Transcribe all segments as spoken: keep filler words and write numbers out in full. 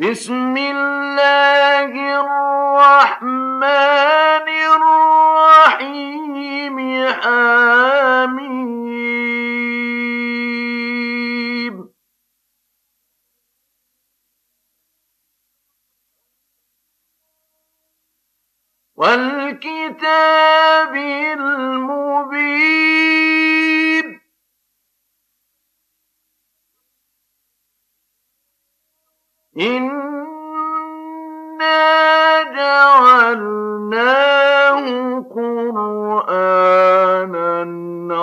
بسم الله الرحمن الرحيم حميم والكتاب المبين إنا جعلناه قرآنا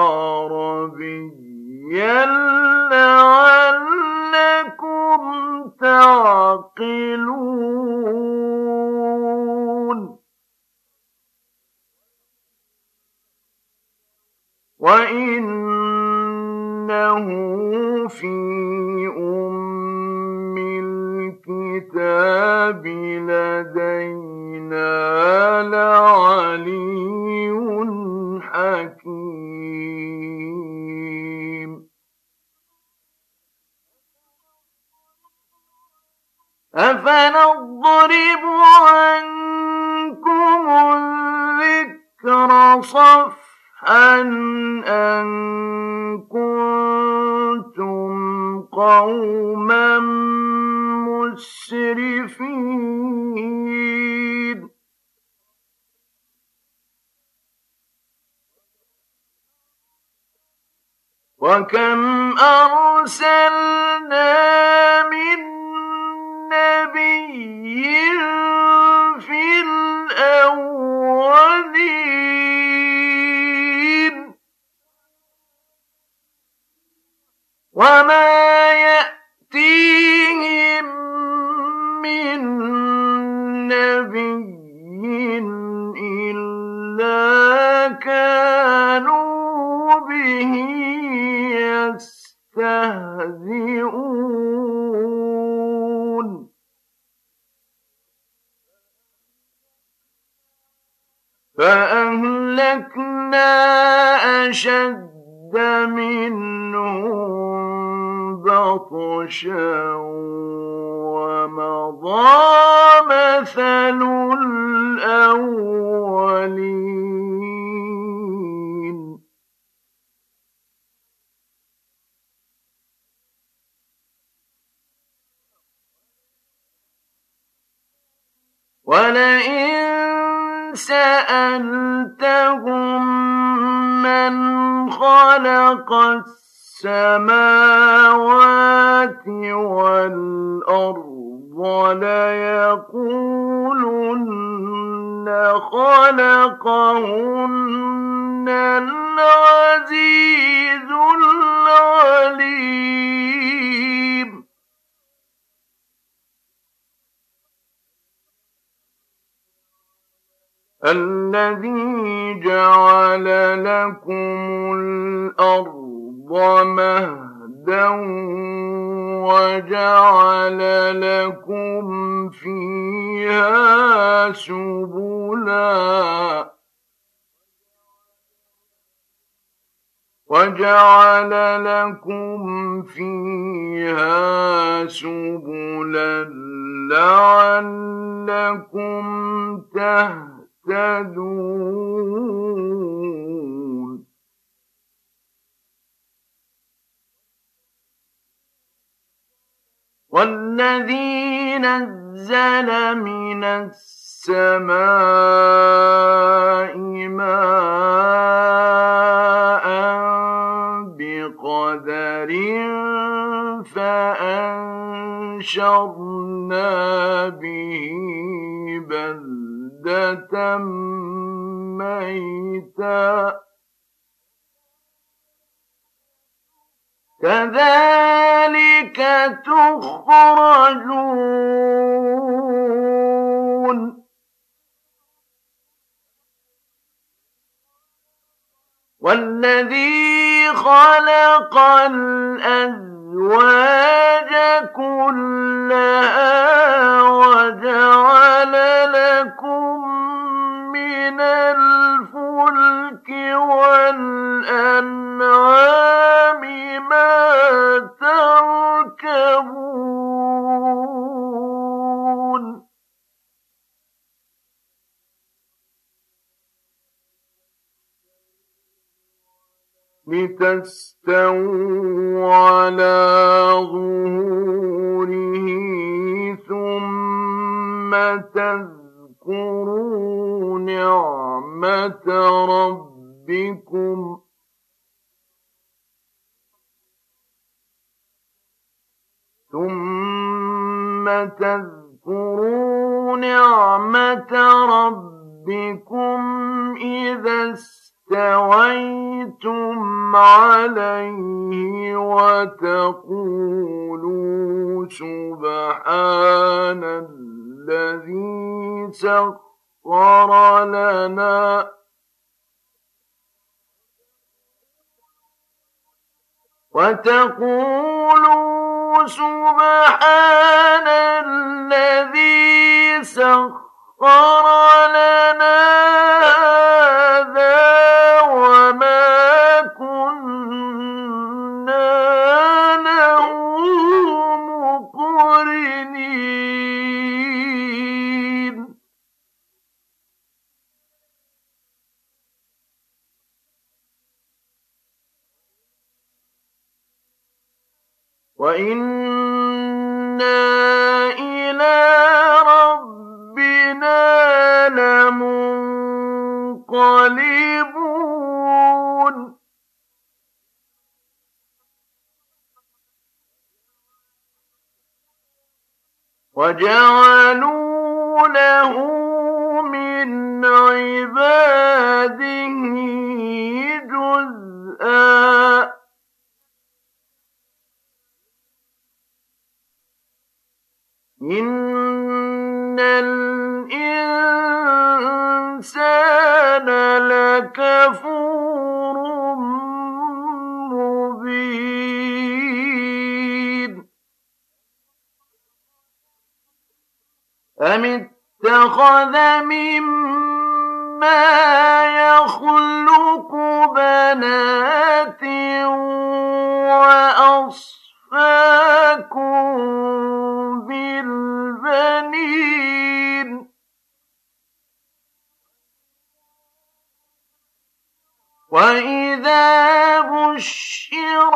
عربيا لعلكم تعقلون وإنه في أم الكتاب لدينا لعلي حكيم أفنضرب عنكم الذكر صفحا أن كنتم قوما مسرفين وكم أرسلنا من نبي في الأولين وما يأتيهم من نبي إلا كانوا به يستهزئون فأهلكنا أشد منهم بطشا ومضى مثل الأولين ولئن سألتهم من خلق السماوات والأرض ليقولن خلقهن العزيز العليم الذي جعل لكم الأرض مهدا وجعل لكم فيها سبلا وجعل لكم فيها سبلا لعلكم تهتدون والذي نزل من السماء ماء بقدر فأنشرنا به بلدة ميتا كذلك تخرجون والذي خلق الأزواج كلها وجعل لكم من الفلك والأنعام ما تركبون لتستووا على ظهوره ثم تذكروا نعمة ربكم ثم تذكروا نعمة ربكم إذا استويتم عليه وتقولوا سبحان الذي سخر لنا وتقولوا سبحان الذي سخر لنا هذا وما كنا له مقرنين وإنا إلى ربنا لمنقلبون وجعلوا له من عباده جزءا إن الإنسان لكفور مبين أم اتخذ مما يخلق بنات وأصفاكم بالبنين وإذا بشر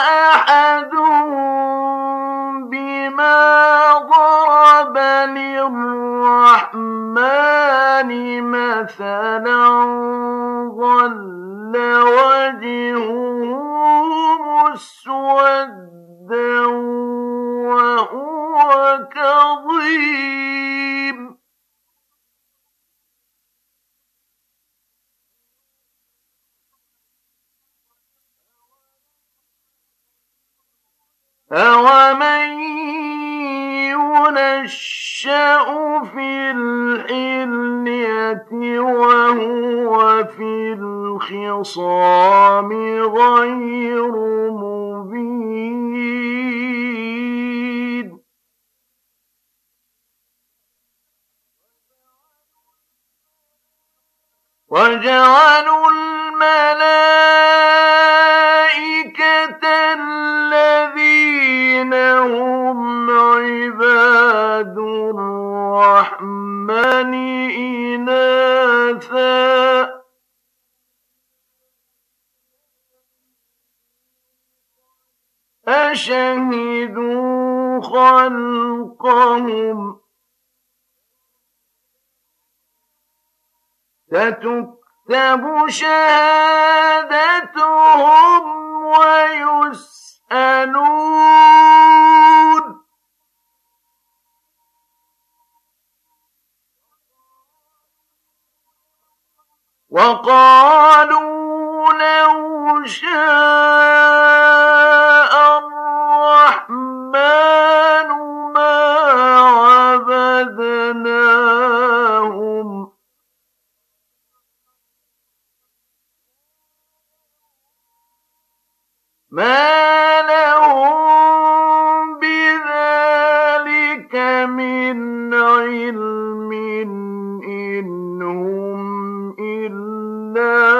أحدهم بما ضرب للرحمن مثلا ظل وجهه مسودا وهو كظيم أَوَمَن يُنَشَّأُ فِي الْحِلْيَةِ وَهُوَ فِي الْخِصَامِ غَيْرُ مُبِينٍ وَجَعَلُوا الْمَلَائِكَةَ الَّذِينَ هُمْ عِبَادُ الرَّحْمَنِ إِنَاثًا أَشَهِدُوا خَلْقَهُمْ سَتُكْتَبُ شَهَادَتُهُمْ وَيُسْأَلُونَ وَقَالُوا لَوْ شَاءَ الرَّحْمَنُ مَا عَبَدْنَاهُمْ مَا لَهُم بِذَلِكَ مِنْ عِلْمٍ إِنْ هُمْ إِلَّا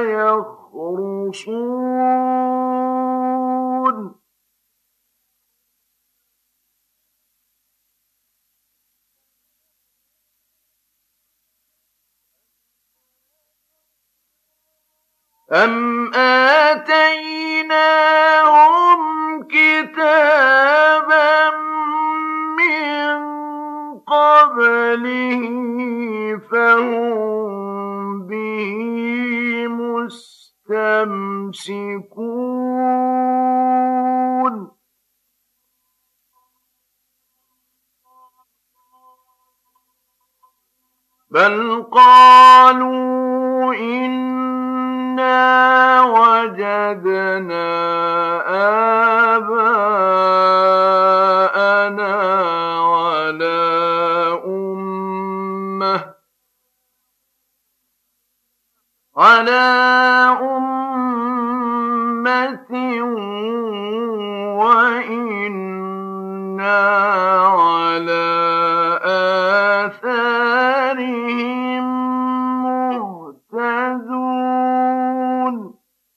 يَخْرُصُونَ أَمْ آتيناهم كتابا من قبله فهم به مستمسكون بل قالوا إنا وجدنا آباءنا على أمة على أمة وإنا على آثارهم مهتدون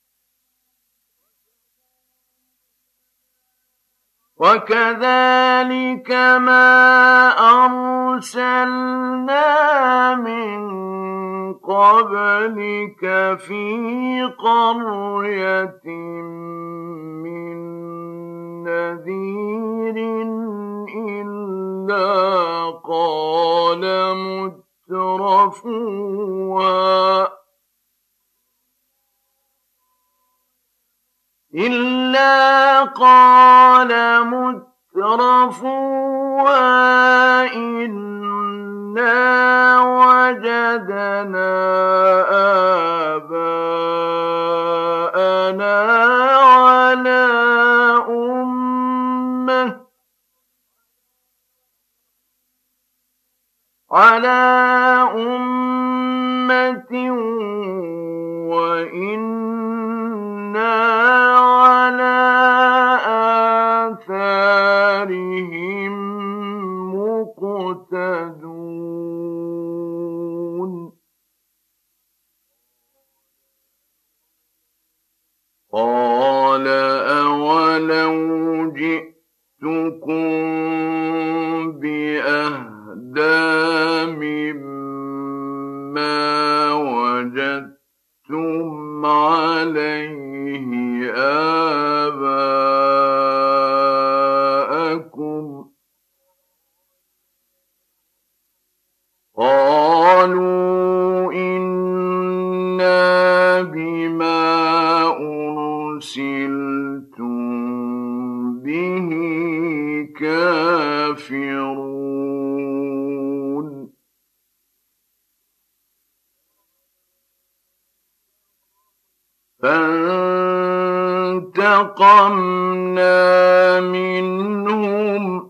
وكذلك ما أرسلنا من قبلك في قرية من نذير إلا قال مترفوها إلا قال مترفوها إنا وجدنا آباءنا على أمة على أمة وإنا على آثارهم مقتدون قال أولو جئتكم بأهدى مما وجدتم عليه آباءكم قالوا إنا بما أرسلتم به كافرون فانتقمنا منهم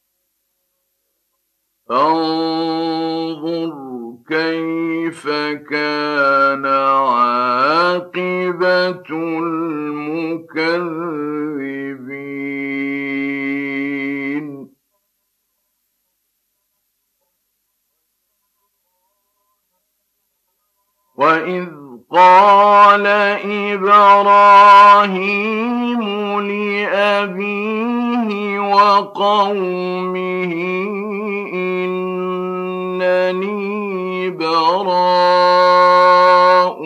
فانظر كيف كان عاقبة المكذبين وإذ قال إبراهيم لأبيه وقومه إنني براء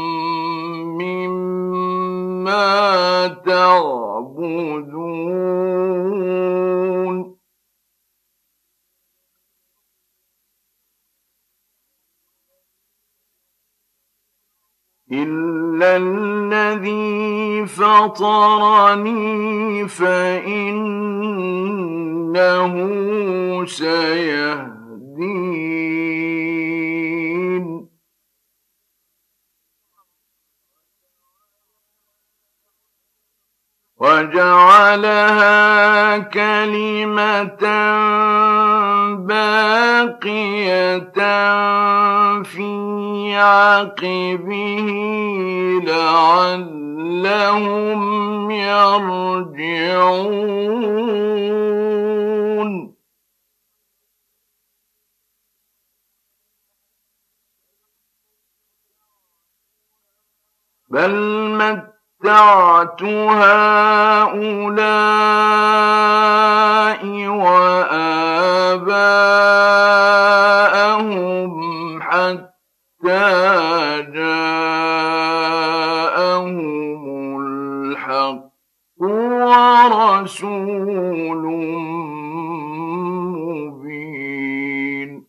مما تعبدون إلا الذي فطرني فإنه سيهدين وجعلها كلمة باقية في عقبه لعلهم يرجعون بل متعت هؤلاء وآباءهم حتى جاءهم رَسُولٌ مُّبِينٌ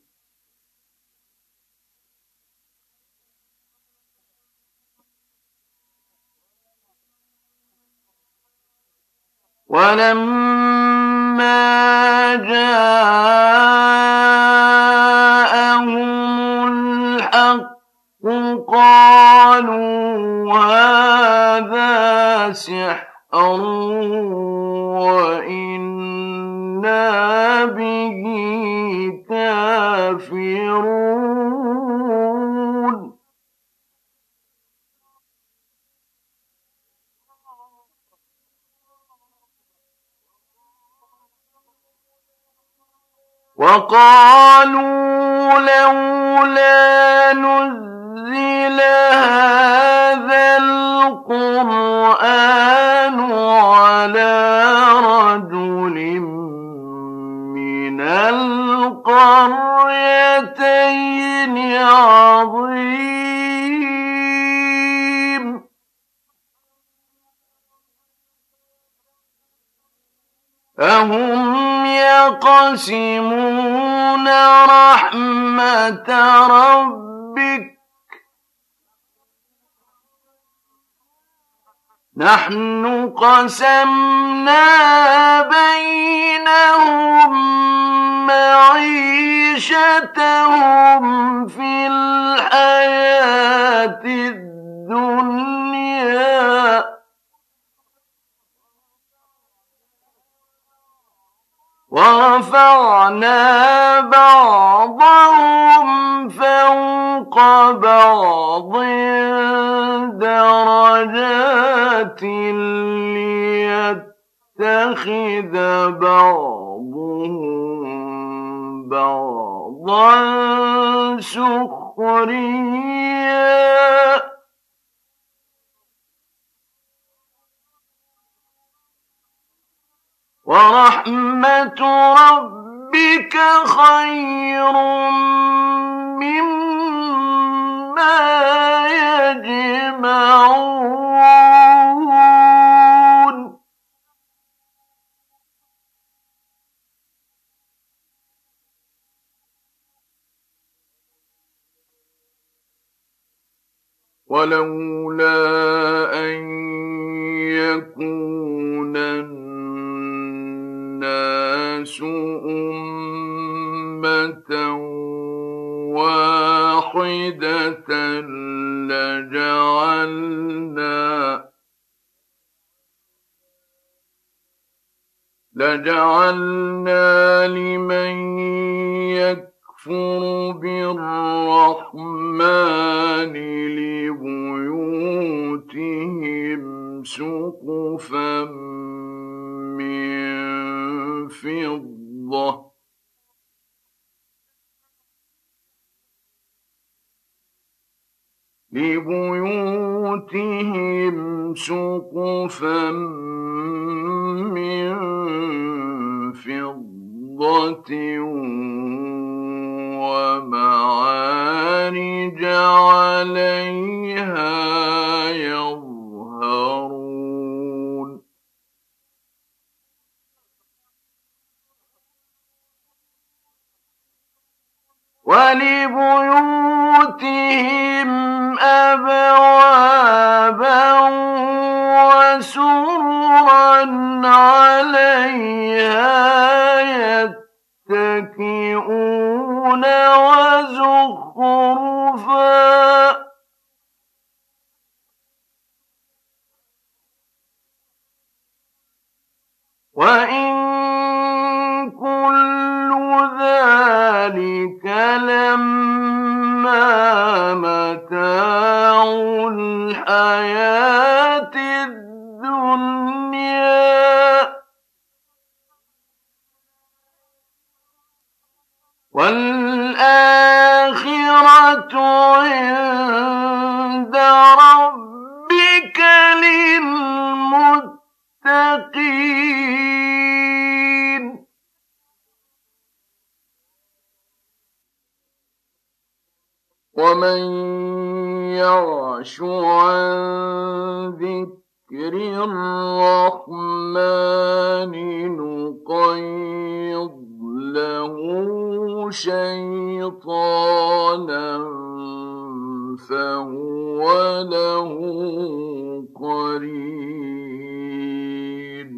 وَلَمَّا جَاءَهُمُ الْحَقُّ قَالُوا هَٰذَا سِحْرٌ وَإِنَّا بِهِ كَافِرُونَ وَقَالُوا لَوْلَا نُزِّلَ هَٰذَا الْقُرْآنُ عَلَىٰ رَجُلٍ مِّنَ الْقَرْيَتَيْنِ عَظِيمٍ أَهُمْ يَقْسِمُونَ رَحْمَتَ رَبِّكَ ۚ نَحْنُ قَسَمْنَا بَيْنَهُم مَّعِيشَتَهُمْ فِي الْحَيَاةِ الدُّنْيَا ۚ وَرَفَعْنَا بَعْضَهُمْ فَوْقَ بَعْضٍ دَرَجَاتٍ لِّيَتَّخِذَ بَعْضُهُم بَعْضًا سُخْرِيًّا ۗ وَرَحْمَةُ رَبِّكَ خَيْرٌ مِّمَّا يَجْمَعُونَ وَلَوْلَا أَن يَكُونَ النَّاسُ أُمَّةً وَاحِدَةً لَّجَعَلْنَا لَجَعَلْنَا لِمَن يَكْفُرُ بِالرَّحْمَٰنِ لِبُيُوتِهِمْ سُقُفًا مِّن فِضَّةٍ لِبُيُوتِهِمْ سُقُفًا مِّن فِضَّةٍ وَمَعَارِجَ عَلَيْهَا يَظْهَرُونَ وَلِبُيُوتِهِمْ أَبْوَابًا وَسُرُرًا عَلَيْهَا يَتَّكِئُونَ وَزُخْرُفًا ۚ وَإِن كُلُّ ذَٰلِكَ لَمَّا مَتَاعُ الْحَيَاةِ الدُّنْيَا ۚ وَالْآخِرَةُ عِندَ رَبِّكَ لِلْمُتَّقِينَ وَمَن يَعْشُ عَن ذِكْرِ الرحمن نقيض له شيطانا فهو له قرين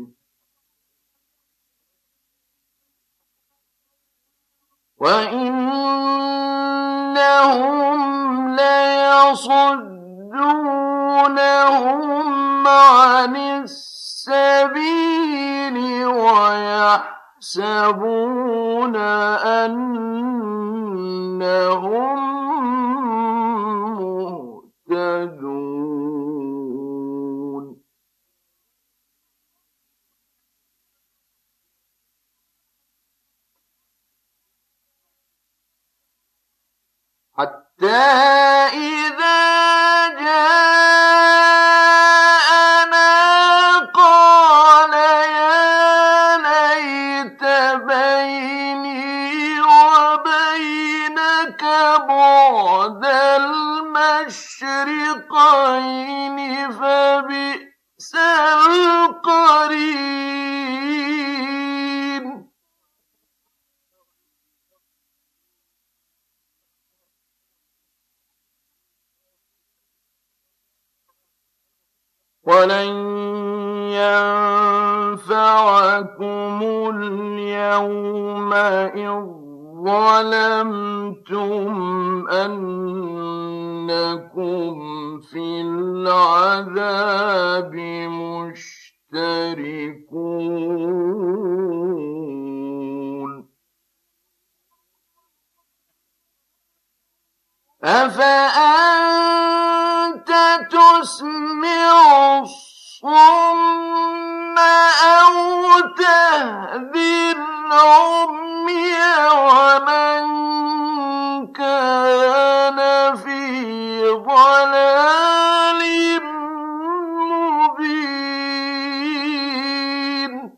وإنهم ليصدونهم عن السبيل ويحسبون أنهم مهتدون حتى إذا جاءنا قال يا ليت بيني وبينك بعد المشرقين فبئس القرين ولن ينفعكم اليوم إذ ظلمتم أنكم في العذاب مشتركون أفأنت تسمع الصم أو تهدي العمي ومن كان في ضلال مبين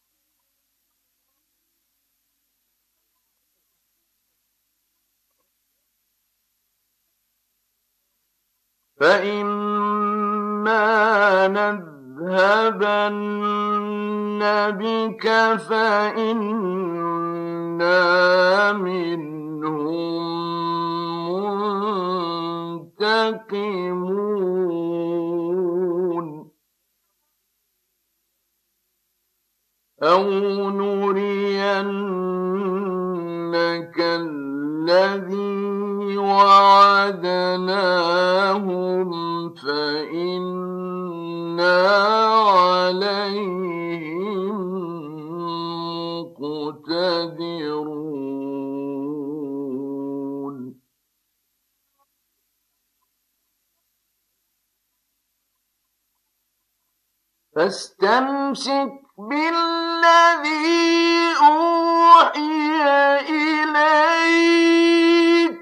فإما نذهبن بك فإنا منهم منتقمون أو نرينك الذي وعدناهم فإنا عليهم مقتدرون فاستمسك بالذي أوحي إليك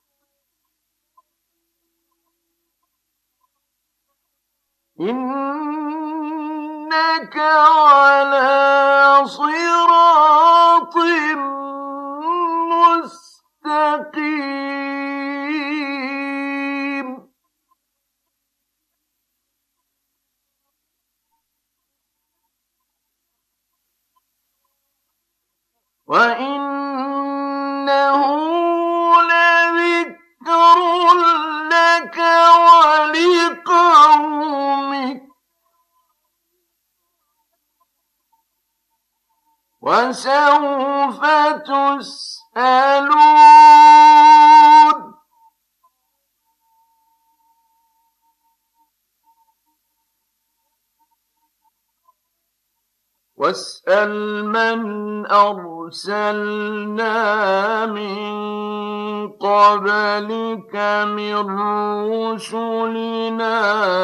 إنك على صراط مستقيم وإنه لذكر لك ولقومك وسوف تسألون واسأل من أرسلنا من قبلك من رسلنا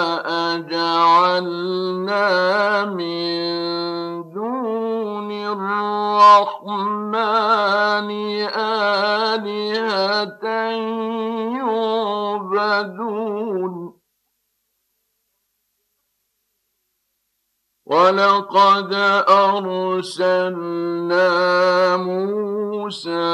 أجعلنا من دون الرحمن آلهة يعبدون ولقد أرسلنا موسى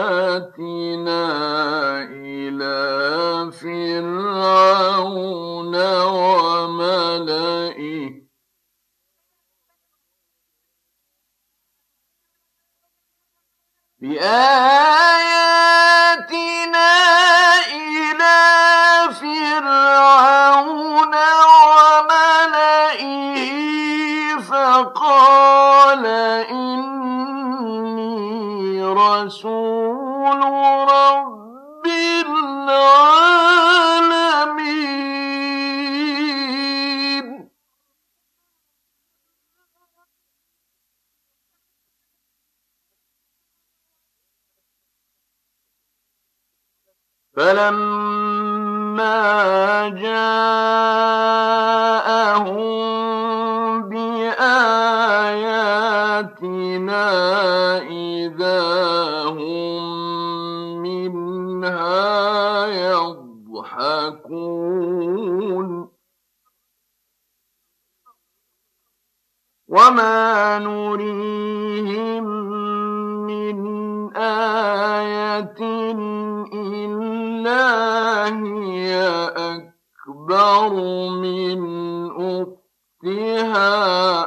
بآياتنا إلى فرعون بآياتنا إلى فرعون وملئه فقال إني رسول رب العالمين. فلما جاءهم بآياتنا إذا هم منها يضحكون وما نريهم من آية إلا هي أكبر من أختها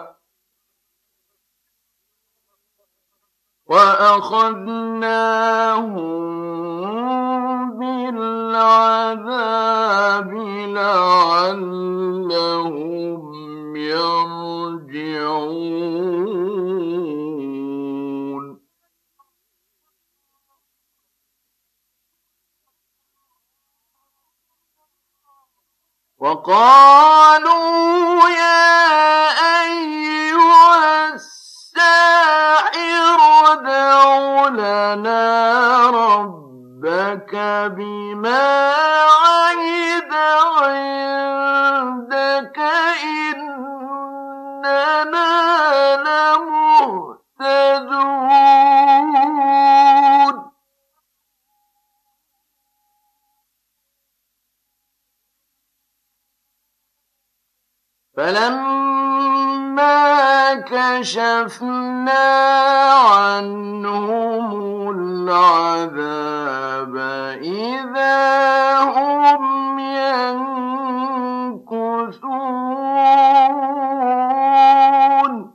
وأخذناهم بالعذاب لعلهم يرجعون. وقالوا يا أيها الساحر ادع لنا ربك بما عهد عندك إننا لمهتدون. فلما كشفنا عنهم العذاب إذا هم ينكثون.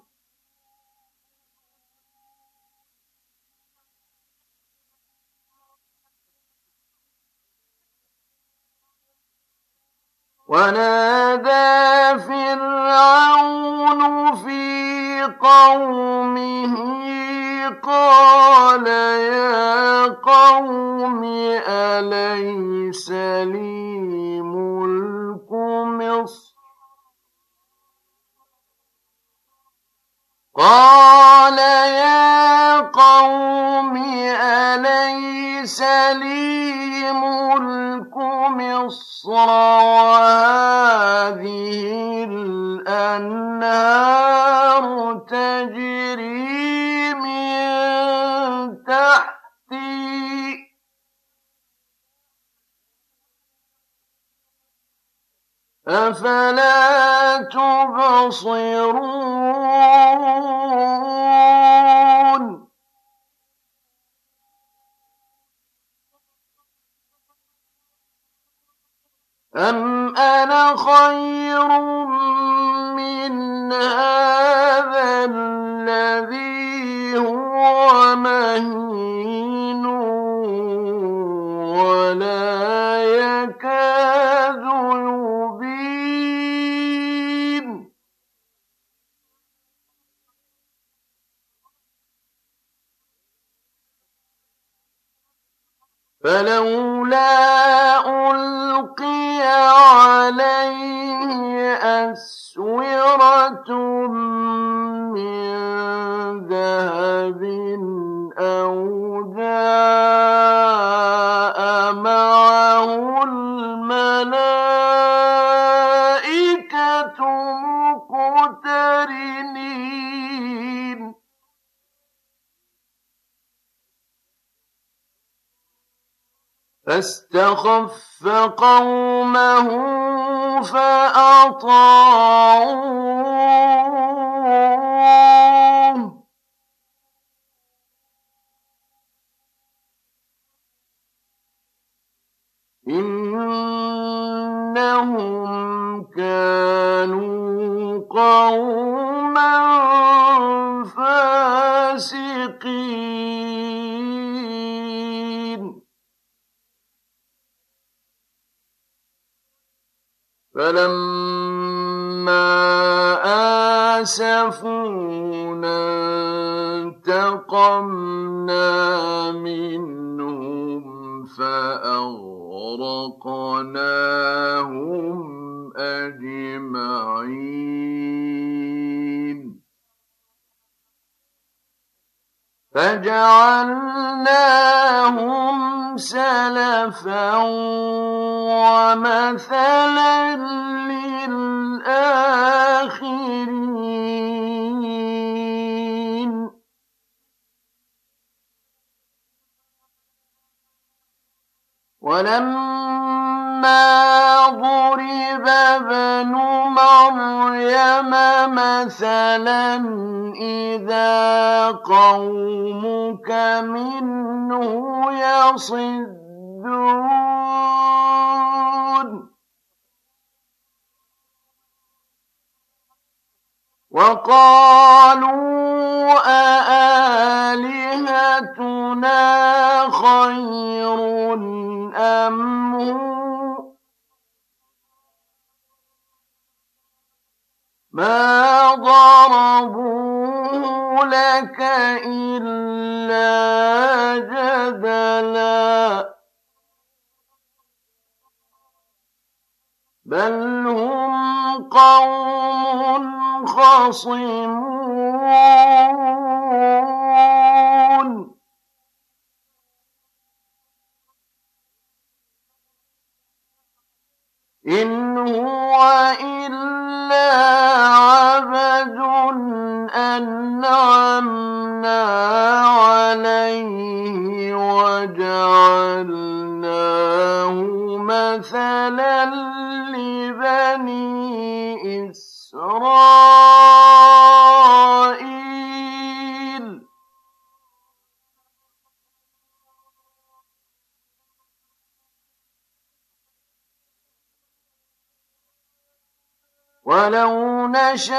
ونادى فرعون في قومه قال يا قوم أليس لي ملك مصر قال يا قوم أليس لي ملك مصر وهذه الأنهار تجري من تحتي أفلا تبصرون. أم أنا خير من هذا الذي هو مهين ولا يكاد يبين. فلولا ألقي عليه أسورة من ذهب أو جاء معه الملائكة مقترنين. فاستخف قومه فأطاعوه إنهم كانوا قوما فاسقين. فلما آسفونا انتقمنا منهم فأغرقناهم أجمعين فجعلناهم سلفا ومثلا للآخرين ولما ضرب ابن مريم مثلا إذا قومك منه يصدون وقالوا أآلهتنا خير أم هو ما ضربوه لك إلا جدلا بل هم قوم خصمون إن هو إلا عبد أنعمنا عليه وجعلناه مثلا لبني إسرائيل ولو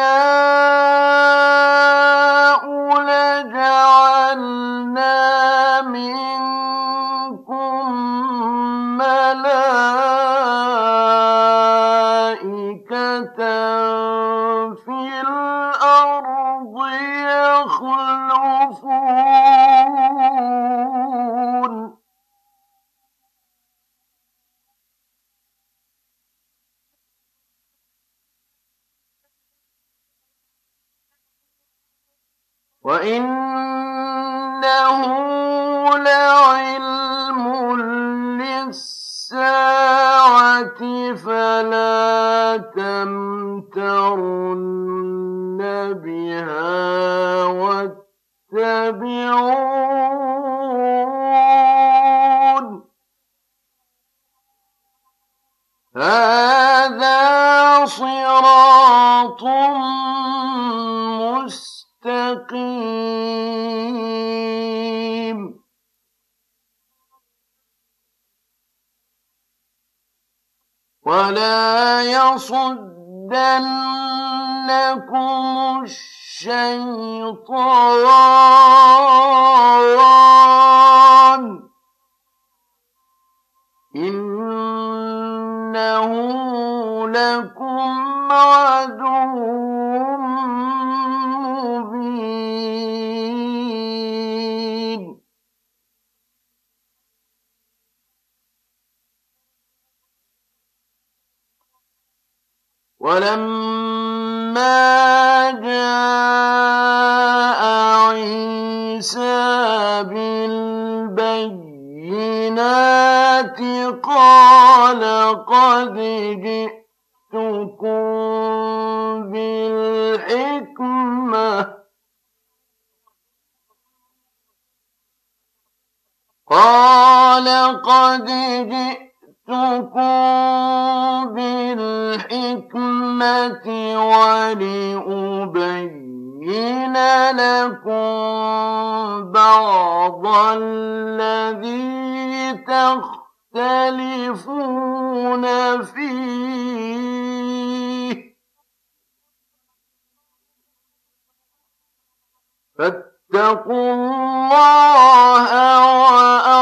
نشاء لجعلنا منكم ملائكة في الأرض يخلفون وإنه لعلم للساعة فلا تمترن بها واتبعون هذا صراط مستقيم ولا يصدنكم الشيطان إنه لكم عدو مبين ولما جاء عيسى بالبينات قال قد جئتكم بالحكمة قال قد جئتكم بالحكمة ولأبين لكم بعض الذي تختلفون فيه فاتقوا الله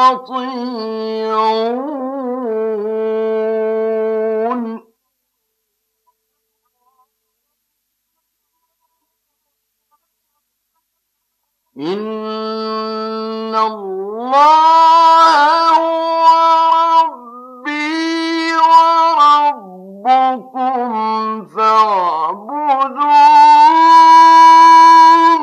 وأطيعون اللَّهَ هُوَ رَبِّي وَرَبُّكُمْ فَاعْبُدُوهُ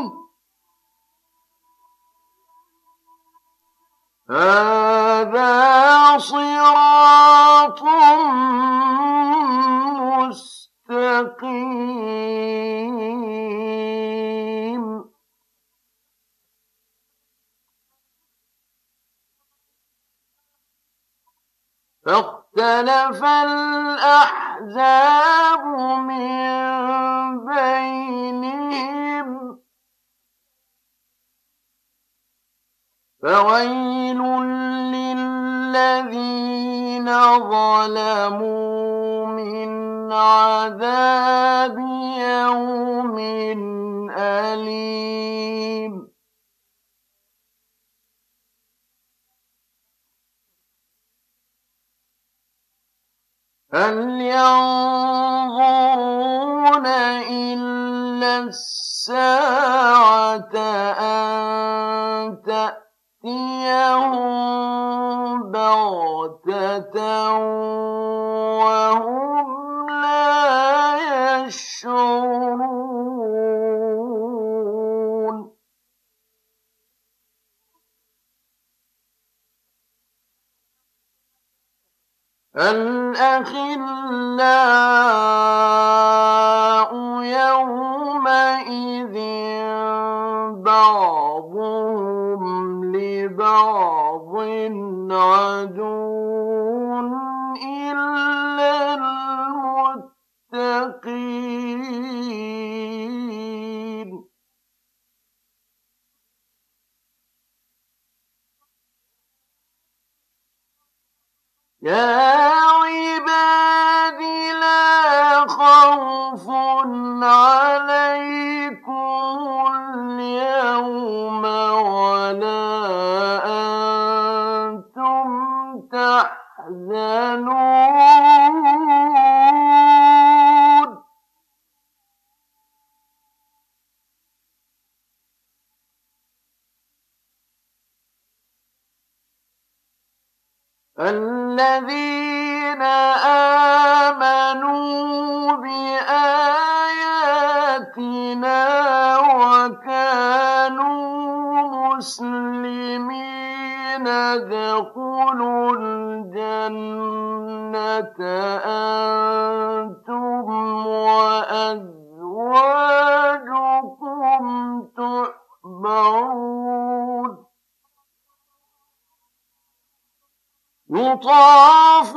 هَٰذَا صِرَاطٌ مُّسْتَقِيمٌ. فاختلف الأحزاب من بينهم فويل للذين ظلموا من عذاب يوم أليم. هل ينظرون إلا الساعة أن تأتيهم بغتة وهم لا يشعرون. الأخلاء يومئذ بعضهم لبعض عدو إلا المتقين. يا عباد لا خوف عليكم اليوم ولا أنتم تحزنون. الذين آمنوا بآياتنا وكانوا مسلمين ادخلوا الجنة أنتم وأزواجكم تحبرون. يطاف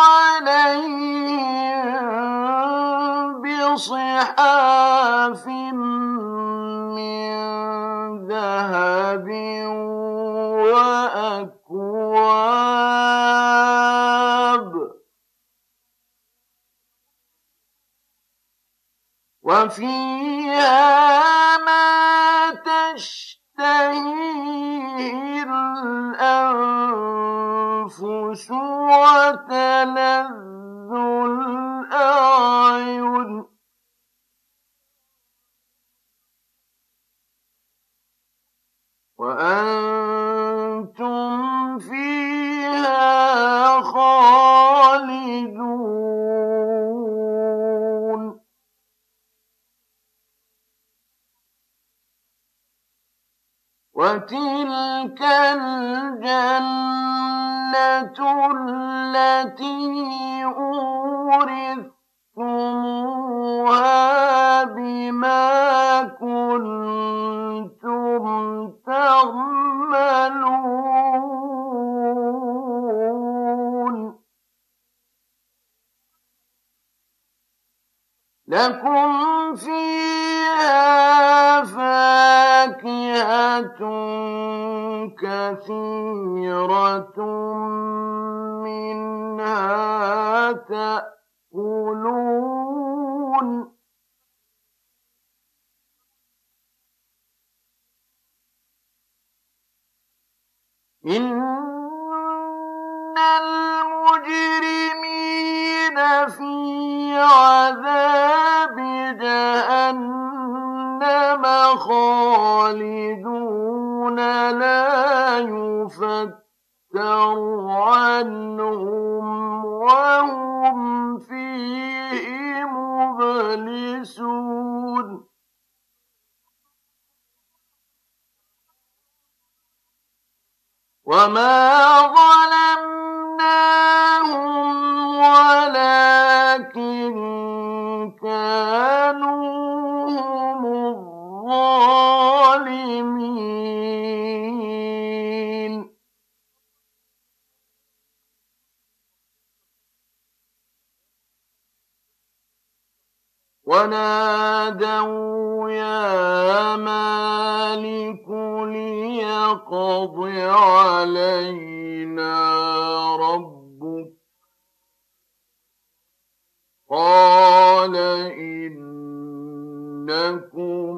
عليهم بصحاف من ذهب وأكواب وفيها ما تشتهيه الأنفس وتلذ الأعين وأنتم فيها خالدون. وتلك الجنة التي أورثتموها بما كنتم تعملون. لكم فيها فاكهة كثيرة منها تأكلون. إن المجرمين في عذاب جهنم خالدون لا يفتر عنهم وهم فيه مبلسون وما ظلمناهم ولكن كانوا هم الظالمين ونادوا يا مالك ليقض علينا ربك قال إنكم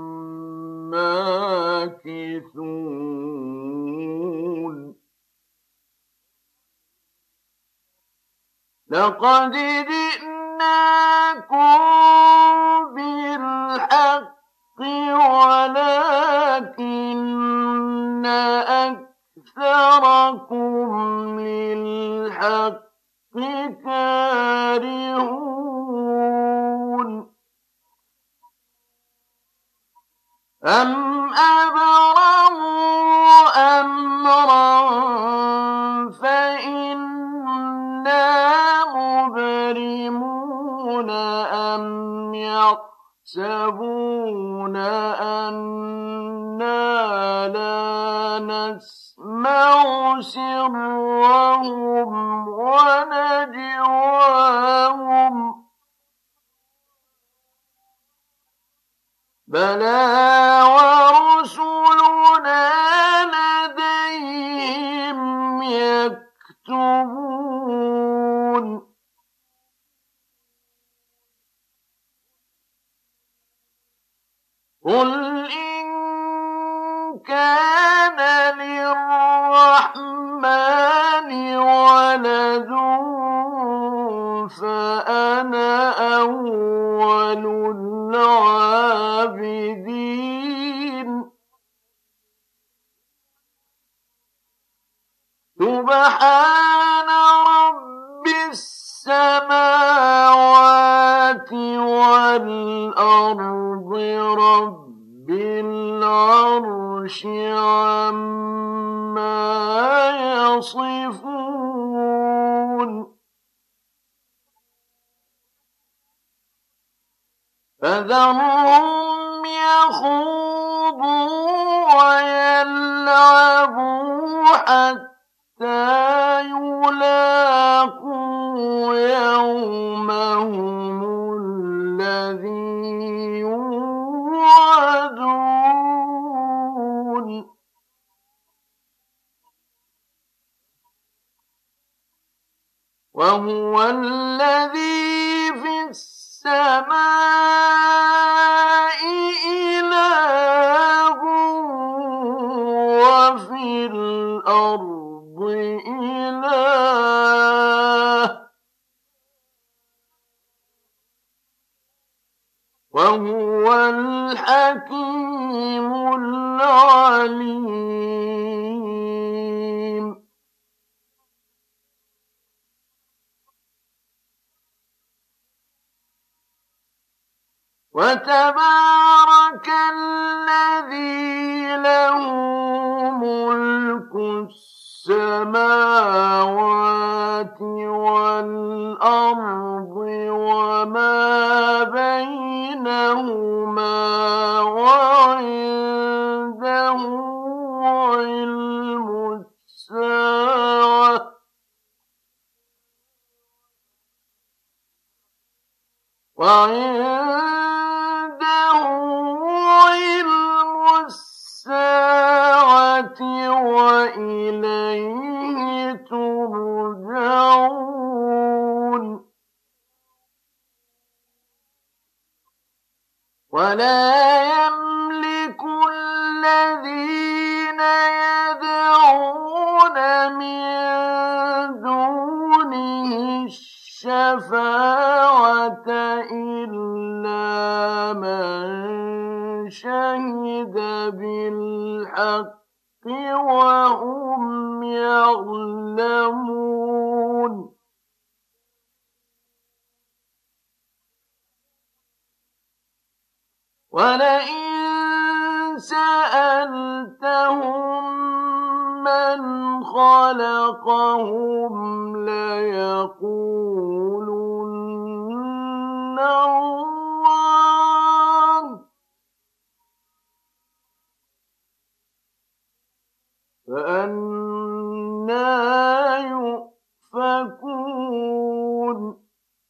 ماكثون لقد جئناكم بالحق ولكن أكثركم للحق كارهون أم أبرموا أمرا فإنا مبرمون أم يحسبون أنا لا نسمع سرهم ونجواهم بلى ورسلنا لديهم يكتبون قل إن كان للرحمن ولد فأنا أول العابدين سبحان رب السماوات والأرض رب العرش عما يصفون فذرهم يخوضوا ويلعبوا حتى يلاقوا يومهم الذي يوعدون وهو الذي في السماء إله وفي الأرض إله وهو الحكيم العليم وتبارك الذي له ملك السماوات والأرض وما بينهما وعنده علم الساعة وعنده علم الساعة وإليه ترجعون ولا يملك الذين يدعون من دونه الشفاعة إلا من شهد بالحق وهم يعلمون ولئن سألتهم من خلقهم ليقولن الله فأنى يؤفكون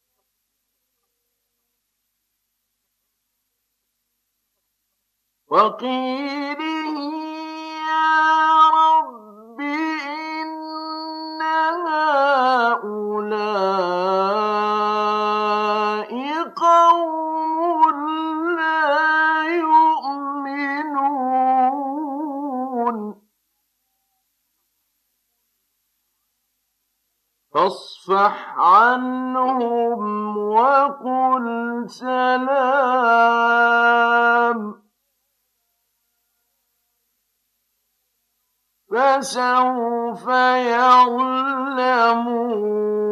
وقيله يا رب إن هؤلاء قوم لا يؤمنون فاصفح عنهم وقل سلام فسوف يعلمون